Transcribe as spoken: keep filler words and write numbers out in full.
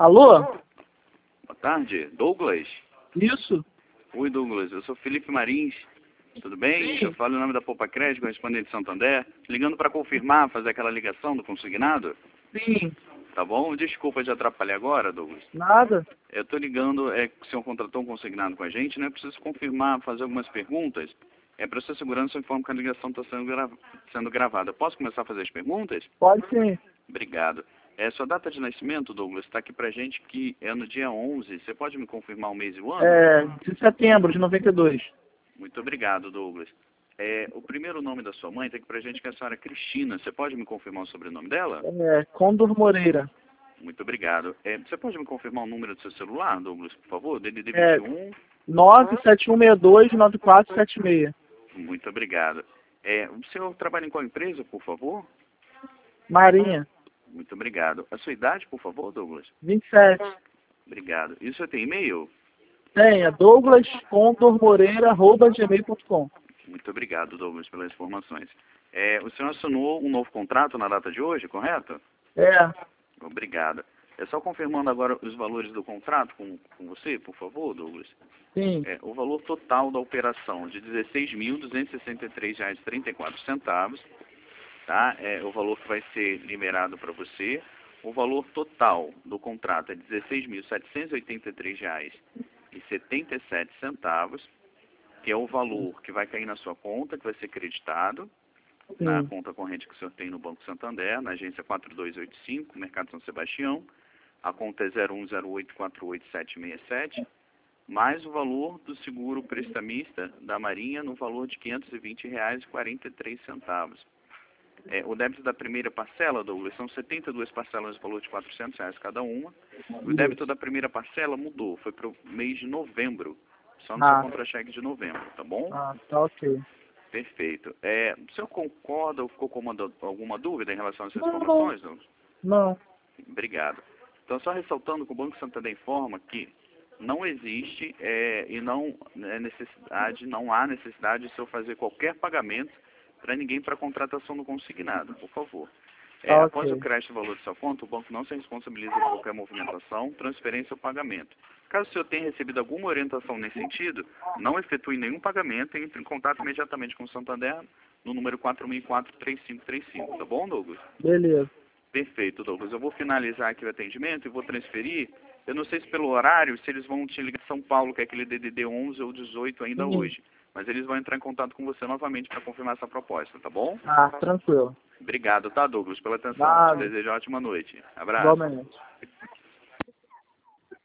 Alô? Boa tarde, Douglas. Isso? Oi, Douglas. Eu sou Felipe Marins. Tudo bem? Sim. Eu falo em nome da Poupa Crédito, correspondente de Santander. Ligando para confirmar, fazer aquela ligação do consignado. Sim. Tá bom? Desculpa de atrapalhar agora, Douglas. Nada? Eu estou ligando, é que o senhor contratou um consignado com a gente, né? Eu preciso confirmar, fazer algumas perguntas. É para sua segurança, eu informo que a ligação está sendo, gra... sendo gravada. Posso começar a fazer as perguntas? Pode sim. Obrigado. É, sua data de nascimento, Douglas, está aqui pra gente que é no dia onze. Você pode me confirmar o mês e o ano? É, de setembro de noventa e dois. Muito obrigado, Douglas. É, o primeiro nome da sua mãe está aqui pra gente que é a senhora Cristina. Você pode me confirmar o sobrenome dela? É, Condor Moreira. Muito obrigado. É, você pode me confirmar o número do seu celular, Douglas, por favor? D D D É, vinte e um. nove sete um seis dois nove quatro sete seis. Muito obrigado. É, o senhor trabalha em qual empresa, por favor? Marinha. Muito obrigado. A sua idade, por favor, Douglas? vinte e sete. Obrigado. E o senhor tem e-mail? Tem, é douglas condor moreira arroba gmail ponto com. Muito obrigado, Douglas, pelas informações. É, o senhor assinou um novo contrato na data de hoje, correto? É, Obrigado. É só confirmando agora os valores do contrato com, com você, por favor, Douglas. sim. É, o valor total da operação de dezesseis mil duzentos e sessenta e três reais e trinta e quatro centavos, tá? É o valor que vai ser liberado para você. O valor total do contrato é dezesseis mil setecentos e oitenta e três reais e setenta e sete centavos, que é o valor que vai cair na sua conta, que vai ser creditado na Sim. conta corrente que o senhor tem no Banco Santander, na agência quatro dois oito cinco, Mercado São Sebastião. A conta é zero um zero oito quatro oito sete seis sete, mais o valor do seguro prestamista da Marinha no valor de quinhentos e vinte reais e quarenta e três centavos. É, o débito da primeira parcela, Douglas, são setenta e duas parcelas de valor de quatrocentos reais cada uma. O débito da primeira parcela mudou, foi para o mês de novembro, só no seu Ah, contra-cheque de novembro, tá bom? ah, tá ok. Perfeito. É, o senhor concorda ou ficou com uma, alguma dúvida em relação a essas Não, informações, Douglas? não. Obrigado. Então, só ressaltando que o Banco Santander informa que não existe é, e não, é necessidade, não há necessidade de o senhor fazer qualquer pagamento para ninguém para contratação do consignado, por favor. É, Tá após o ok. crédito do valor de sua conta, o banco não se responsabiliza por qualquer movimentação, transferência ou pagamento. Caso o senhor tenha recebido alguma orientação nesse sentido, não efetue nenhum pagamento e entre em contato imediatamente com o Santander no número quatro seis quatro, três cinco três cinco, tá bom, Douglas? Beleza. Perfeito, Douglas. Eu vou finalizar aqui o atendimento e vou transferir. Eu não sei se pelo horário, se eles vão te ligar de São Paulo, que é aquele D D D onze ou dezoito ainda Sim. hoje. Mas eles vão entrar em contato com você novamente para confirmar essa proposta, tá bom? Ah, tranquilo. Obrigado, tá, Douglas, pela atenção. Te Nada. desejo uma ótima noite. Abraço. Igualmente.